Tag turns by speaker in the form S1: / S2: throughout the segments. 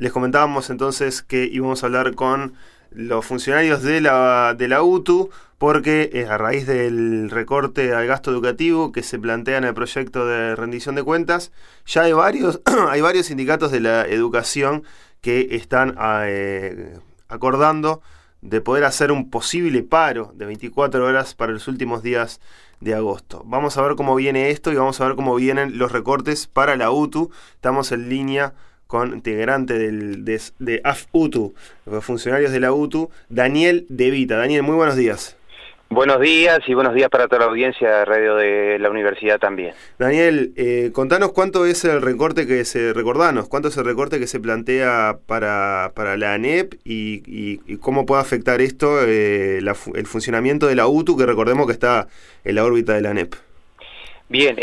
S1: Les comentábamos entonces que íbamos a hablar con los funcionarios de la UTU, porque a raíz del recorte al gasto educativo que se plantea en el proyecto de rendición de cuentas, ya hay varios sindicatos de la educación que están acordando de poder hacer un posible paro de 24 horas para los últimos días de agosto. Vamos a ver cómo viene esto y vamos a ver cómo vienen los recortes para la UTU. Estamos en línea con integrante de AFUTU, los funcionarios de la UTU, Daniel De Vita. Daniel, muy buenos días.
S2: Buenos días y buenos días para toda la audiencia de radio de la universidad también.
S1: Daniel, contanos cuánto es el recorte cuánto es el recorte que se plantea para la ANEP y cómo puede afectar esto el funcionamiento de la UTU, que recordemos que está en la órbita de la ANEP.
S2: Bien,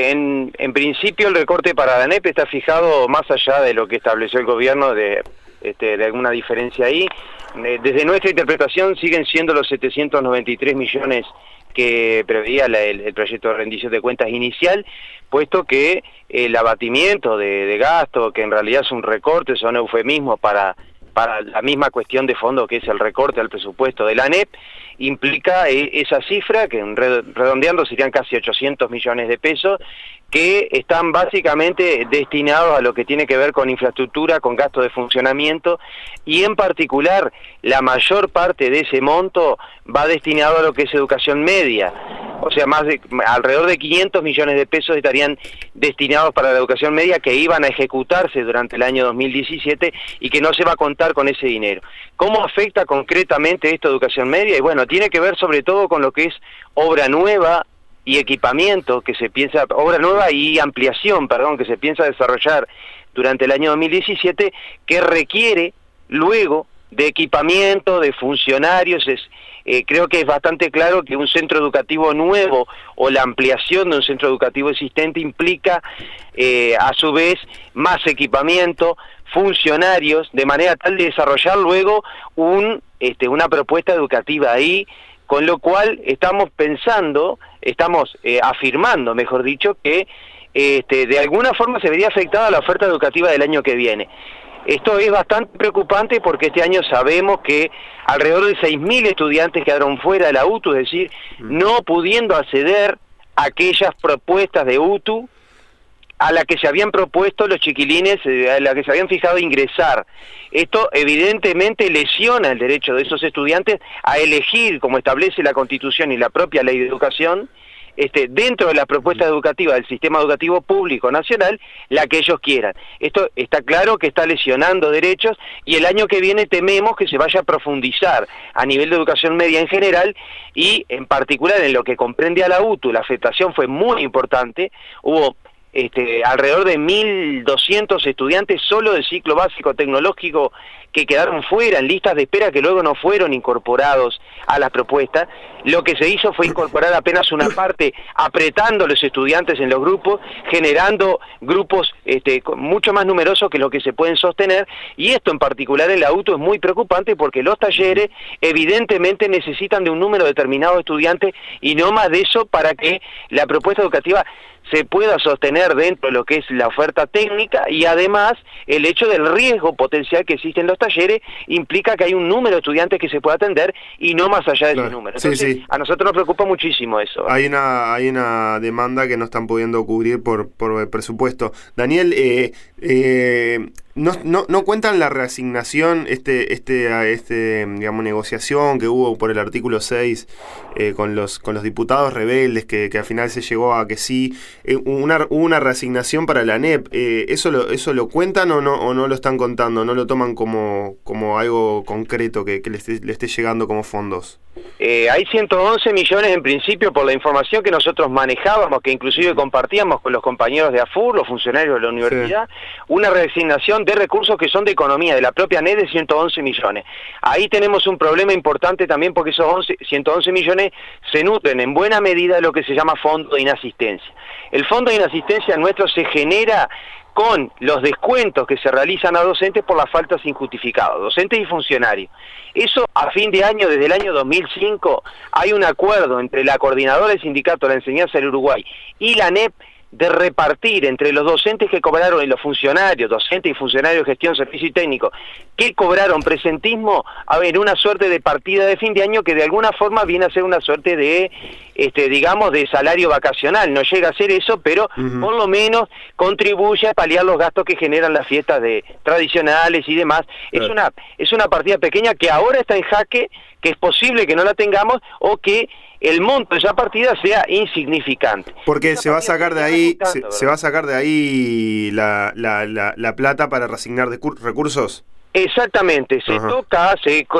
S2: en principio el recorte para la ANEP está fijado más allá de lo que estableció el gobierno de alguna diferencia ahí. Desde nuestra interpretación siguen siendo los 793 millones que preveía el proyecto de rendición de cuentas inicial, puesto que el abatimiento de gasto, que en realidad es un recorte, son eufemismos para la misma cuestión de fondo que es el recorte al presupuesto de la ANEP, implica esa cifra, que redondeando serían casi 800 millones de pesos, que están básicamente destinados a lo que tiene que ver con infraestructura, con gasto de funcionamiento, y en particular la mayor parte de ese monto va destinado a lo que es educación media. O sea, alrededor de 500 millones de pesos estarían destinados para la educación media, que iban a ejecutarse durante el año 2017 y que no se va a contar con ese dinero. ¿Cómo afecta concretamente esto a educación media? Y bueno, tiene que ver sobre todo con lo que es obra nueva y equipamiento, obra nueva y ampliación, que se piensa desarrollar durante el año 2017, que requiere luego de equipamiento, de funcionarios. Creo que es bastante claro que un centro educativo nuevo o la ampliación de un centro educativo existente implica a su vez más equipamiento, funcionarios, de manera tal de desarrollar luego una propuesta educativa ahí, con lo cual estamos afirmando, mejor dicho, que de alguna forma se vería afectada la oferta educativa del año que viene. Esto es bastante preocupante porque este año sabemos que alrededor de 6.000 estudiantes quedaron fuera de la UTU, es decir, no pudiendo acceder a aquellas propuestas de UTU a la que se habían propuesto los chiquilines, a la que se habían fijado ingresar. Esto evidentemente lesiona el derecho de esos estudiantes a elegir, como establece la Constitución y la propia Ley de Educación, dentro de la propuesta educativa del sistema educativo público nacional, la que ellos quieran. Esto está claro que está lesionando derechos y el año que viene tememos que se vaya a profundizar a nivel de educación media en general y en particular en lo que comprende a la UTU. La afectación fue muy importante, hubo alrededor de 1.200 estudiantes solo de ciclo básico tecnológico que quedaron fuera en listas de espera, que luego no fueron incorporados a las propuestas. Lo que se hizo fue incorporar apenas una parte, apretando a los estudiantes en los grupos, generando grupos mucho más numerosos que los que se pueden sostener, y esto en particular en la UTU es muy preocupante porque los talleres evidentemente necesitan de un número determinado de estudiantes y no más de eso para que la propuesta educativa se pueda sostener dentro de lo que es la oferta técnica, y además el hecho del riesgo potencial que existe en los talleres implica que hay un número de estudiantes que se puede atender y no más allá de ese número. Entonces, sí. A nosotros nos preocupa muchísimo eso.
S1: Hay una demanda que no están pudiendo cubrir por el presupuesto. Daniel, no cuentan la reasignación, digamos, negociación que hubo por el artículo 6 con los diputados rebeldes, que al final se llegó a que sí, una reasignación para la ANEP. ¿Eso lo cuentan o no lo están contando? ¿No lo toman como algo concreto que le esté llegando como fondos?
S2: Hay 111 millones en principio por la información que nosotros manejábamos, que inclusive compartíamos con los compañeros de AFUR, los funcionarios de la universidad, sí. Una reasignación de recursos que son de economía, de la propia ANEP, de 111 millones. Ahí tenemos un problema importante también porque esos 111 millones se nutren en buena medida de lo que se llama fondo de inasistencia. El fondo de inasistencia nuestro se genera con los descuentos que se realizan a docentes por las faltas injustificadas, docentes y funcionarios. Eso a fin de año, desde el año 2005, hay un acuerdo entre la Coordinadora del Sindicato de la Enseñanza del Uruguay y la ANEP de repartir entre los docentes que cobraron y los funcionarios, docentes y funcionarios de gestión, servicio y técnico, que cobraron presentismo, a ver, una suerte de partida de fin de año que de alguna forma viene a ser una suerte de, digamos, de salario vacacional. No llega a ser eso, pero por lo menos contribuye a paliar los gastos que generan las fiestas tradicionales y demás. Claro. Es una partida pequeña que ahora está en jaque, que es posible que no la tengamos o que el monto de esa partida sea insignificante.
S1: Porque se va a sacar de ahí, se va a sacar de ahí la plata para reasignar recursos.
S2: Exactamente, se toca,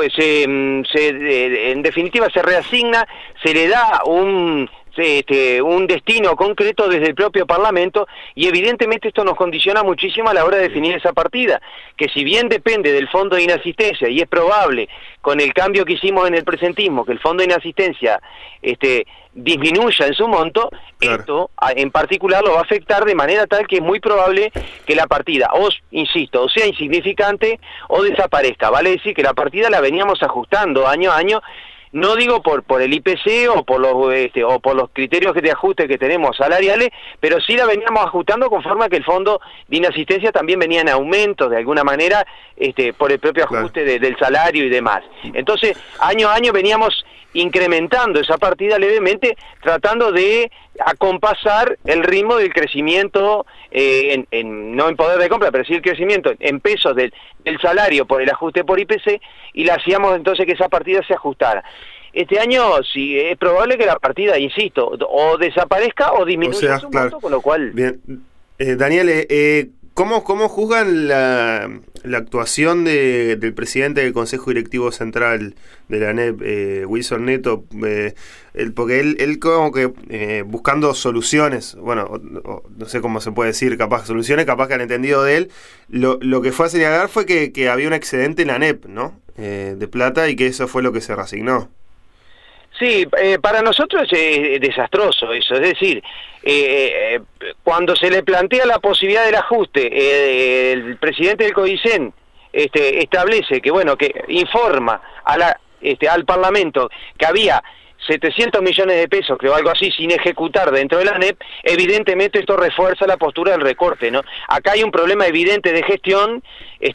S2: en definitiva se reasigna, se le da un destino concreto desde el propio Parlamento, y evidentemente esto nos condiciona muchísimo a la hora de definir esa partida, que si bien depende del fondo de inasistencia, y es probable con el cambio que hicimos en el presentismo que el fondo de inasistencia disminuya en su monto, claro, esto en particular lo va a afectar de manera tal que es muy probable que la partida, insisto, o sea insignificante o desaparezca. Vale decir que la partida la veníamos ajustando año a año. No digo por el IPC o por los criterios de ajuste que tenemos salariales, pero sí la veníamos ajustando conforme a que el fondo de inasistencia también venía en aumento de alguna manera por el propio ajuste del salario y demás. Entonces, año a año veníamos incrementando esa partida levemente, tratando de acompasar el ritmo del crecimiento, no en poder de compra, pero sí el crecimiento en pesos del salario por el ajuste por IPC, y la hacíamos entonces que esa partida se ajustara. Este año sí es probable que la partida, insisto, o desaparezca o disminuya su monto, con lo cual...
S1: Bien. Daniel, ¿cómo juzgan la actuación del presidente del Consejo Directivo Central de la ANEP, Wilson Neto? Porque él como que buscando soluciones, bueno, no sé cómo se puede decir, capaz soluciones, capaz que al entendido de él, lo que fue a señalar fue que había un excedente en la ANEP, ¿no? De plata, y que eso fue lo que se reasignó.
S2: Sí, para nosotros es desastroso eso, es decir, cuando se le plantea la posibilidad del ajuste, el presidente del CODICEN establece que, bueno, que informa al Parlamento que había 700 millones de pesos, creo, algo así, sin ejecutar dentro de la ANEP. Evidentemente esto refuerza la postura del recorte, ¿no? Acá hay un problema evidente de gestión,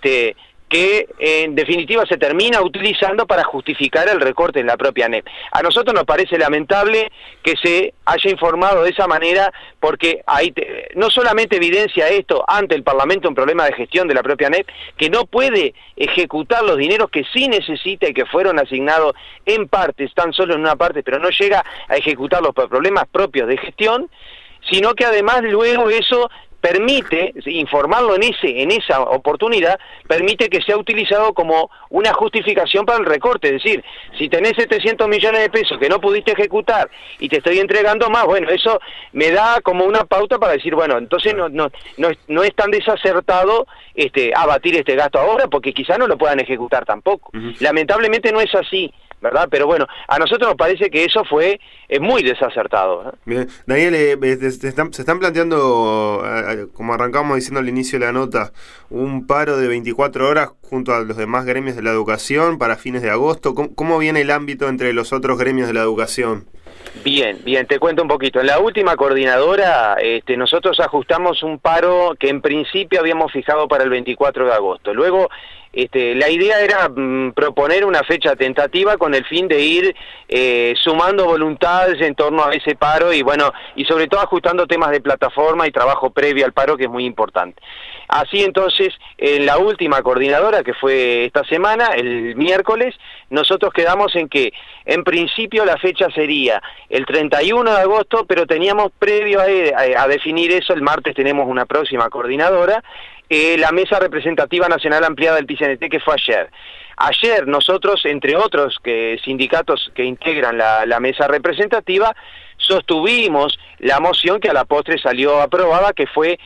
S2: que en definitiva se termina utilizando para justificar el recorte en la propia ANEP. A nosotros nos parece lamentable que se haya informado de esa manera, porque ahí no solamente evidencia esto ante el Parlamento un problema de gestión de la propia ANEP, que no puede ejecutar los dineros que sí necesita y que fueron asignados en partes, tan solo en una parte, pero no llega a ejecutarlos por problemas propios de gestión, sino que además luego eso permite, informarlo en esa oportunidad, permite que sea utilizado como una justificación para el recorte. Es decir, si tenés 700 millones de pesos que no pudiste ejecutar y te estoy entregando más, bueno, eso me da como una pauta para decir, bueno, entonces no es tan desacertado abatir este gasto ahora, porque quizás no lo puedan ejecutar tampoco. Lamentablemente no es así, ¿verdad? Pero bueno, a nosotros nos parece que eso fue muy desacertado, ¿eh?
S1: Bien. Daniel, se están planteando, como arrancamos diciendo al inicio de la nota, un paro de 24 horas junto a los demás gremios de la educación para fines de agosto. ¿Cómo viene el ámbito entre los otros gremios de la educación?
S2: Bien, te cuento un poquito. En la última coordinadora nosotros ajustamos un paro que en principio habíamos fijado para el 24 de agosto. Luego la idea era proponer una fecha tentativa con el fin de ir sumando voluntades en torno a ese paro y bueno, y sobre todo ajustando temas de plataforma y trabajo previo al paro, que es muy importante. Así entonces, en la última coordinadora, que fue esta semana, el miércoles, nosotros quedamos en que en principio la fecha sería el 31 de agosto, pero teníamos previo a definir eso, el martes tenemos una próxima coordinadora, la Mesa Representativa Nacional Ampliada del PCNT, que fue ayer. Ayer nosotros, entre otros sindicatos que integran la Mesa Representativa, sostuvimos la moción que a la postre salió aprobada, que fue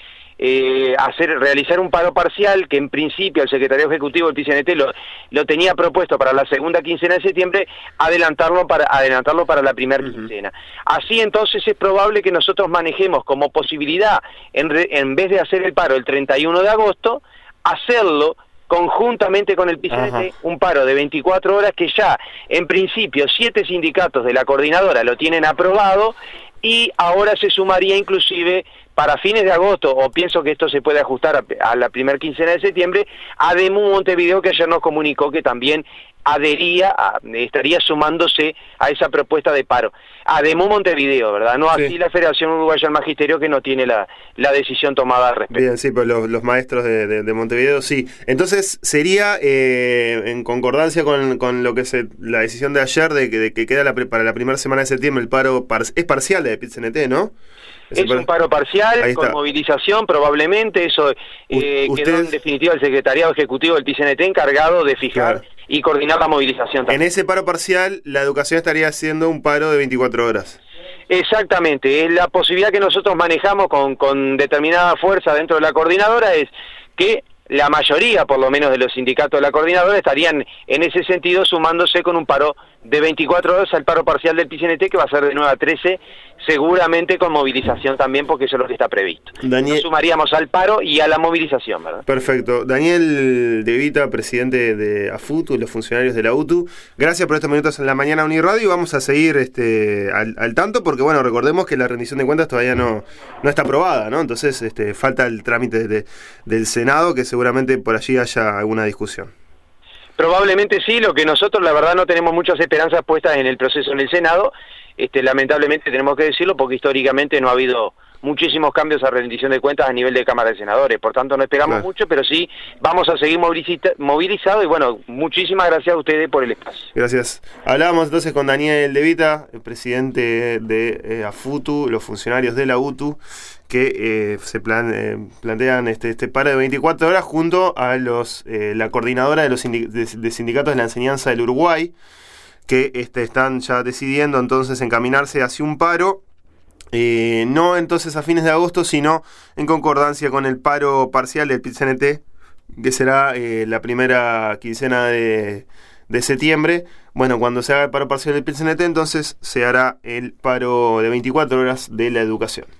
S2: realizar un paro parcial, que en principio el secretario ejecutivo del PCNT lo tenía propuesto para la segunda quincena de septiembre, adelantarlo para la primera quincena. Así entonces es probable que nosotros manejemos como posibilidad, en vez de hacer el paro el 31 de agosto, hacerlo conjuntamente con el PCNT, un paro de 24 horas que ya en principio 7 sindicatos de la coordinadora lo tienen aprobado, y ahora se sumaría inclusive para fines de agosto, o pienso que esto se puede ajustar a la primera quincena de septiembre, ADEMU Montevideo, que ayer nos comunicó que también estaría sumándose a esa propuesta de paro. ADEMU Montevideo, ¿verdad? No así la Federación Uruguaya del Magisterio, que no tiene la decisión tomada al respecto.
S1: Bien, sí, pero los maestros de Montevideo sí. Entonces sería en concordancia con lo que la decisión de ayer de que queda para la primera semana de septiembre el paro es parcial de PIT-CNT, ¿no?
S2: Es un paro parcial, con movilización probablemente, eso quedó en definitiva el Secretariado Ejecutivo del PIT-CNT encargado de fijar y coordinar la movilización también.
S1: En ese paro parcial, la educación estaría haciendo un paro de 24 horas.
S2: Exactamente, es la posibilidad que nosotros manejamos con determinada fuerza dentro de la coordinadora, es que la mayoría, por lo menos, de los sindicatos de la coordinadora estarían en ese sentido sumándose con un paro de 24 horas al paro parcial del PIT-CNT, que va a ser de 9 a 13, seguramente con movilización también, porque eso es lo que está previsto. Nos sumaríamos al paro y a la movilización, ¿verdad?
S1: Perfecto. Daniel De Vita, presidente de AFUTU, los funcionarios de la UTU, gracias por estos minutos en la mañana Uniradio, y vamos a seguir al tanto, porque bueno, recordemos que la rendición de cuentas todavía no está aprobada, ¿no? Entonces falta el trámite del Senado, que seguramente por allí haya alguna discusión.
S2: Probablemente sí, lo que nosotros la verdad no tenemos muchas esperanzas puestas en el proceso en el Senado, lamentablemente tenemos que decirlo, porque históricamente no ha habido muchísimos cambios a rendición de cuentas a nivel de Cámara de Senadores, por tanto no esperamos mucho, pero sí vamos a seguir movilizados, y bueno, muchísimas gracias a ustedes por el espacio.
S1: Gracias. Hablábamos entonces con Daniel De Vita, el presidente de AFUTU, los funcionarios de la UTU, que plantean este paro de 24 horas junto a la coordinadora de los sindicatos de la enseñanza del Uruguay, que están ya decidiendo entonces encaminarse hacia un paro, no entonces a fines de agosto, sino en concordancia con el paro parcial del PIT-CNT, que será la primera quincena de septiembre. Bueno, cuando se haga el paro parcial del PIT-CNT, entonces se hará el paro de 24 horas de la educación.